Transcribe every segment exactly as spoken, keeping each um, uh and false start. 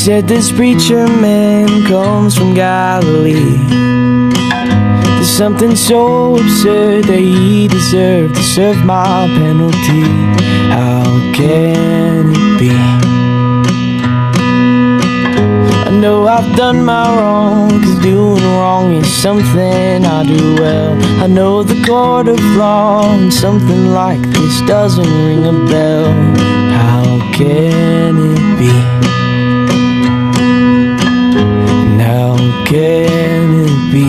said this preacher man comes from Galilee. There's something so absurd that he deserved to serve my penalty. How can it be? I know I've done my wrong, 'cause doing wrong is something I do well. I know the court of law, and something like this doesn't ring a bell. How can it be? And how can it be?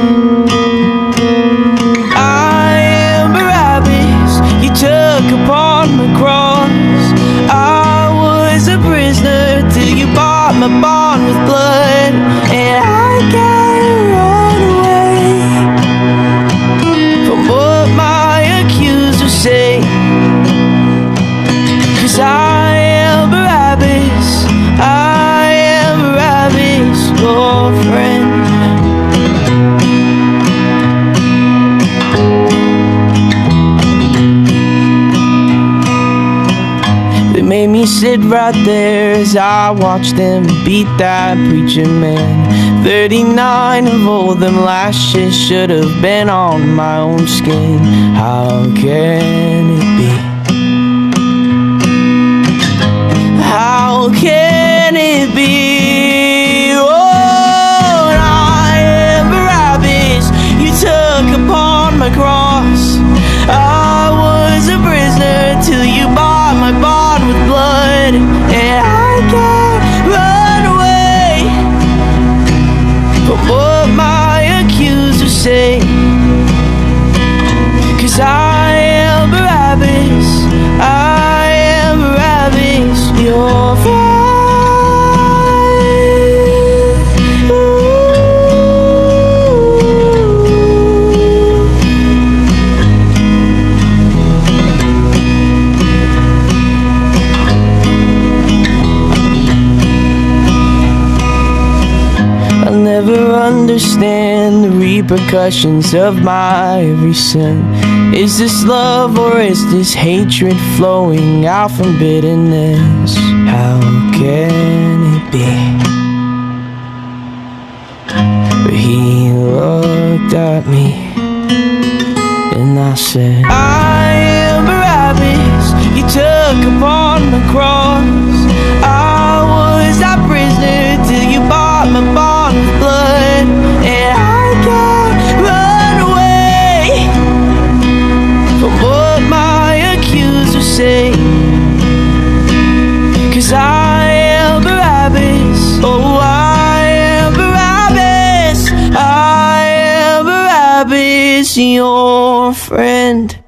I am Barabbas, you took upon my cross. I was a prisoner till you bought my bond with blood, and I can't run away from what my accusers say, 'cause I am Barabbas, I am Barabbas, your friend. They made me sit right there as I watched them beat that preacher man. Thirty-nine of all them lashes should have been on my own skin. How can it be? How can it be? Oh, I am Barabbas, you took upon my cross. I was a prisoner till you bought my bond with blood, and I can't run away from what my accusers say, 'cause I am Barabbas, I am Barabbas, your friend. I'll never understand the repercussions of my every sin. Is this love or is this hatred flowing out from bitterness? How can it be? But he looked at me and I said, I am Barabbas, you took upon the cross. I was that prisoner till you bought my bond with blood, and I can't run away from what my accusers say, 'cause I am Barabbas, oh I am Barabbas, I am Barabbas, your friend.